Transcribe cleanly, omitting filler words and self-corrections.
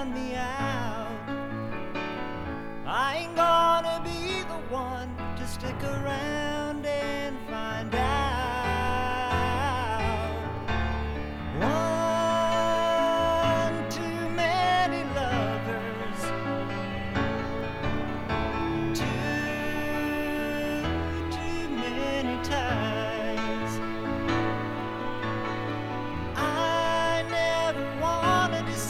run me out. I ain't gonna be the one to stick around.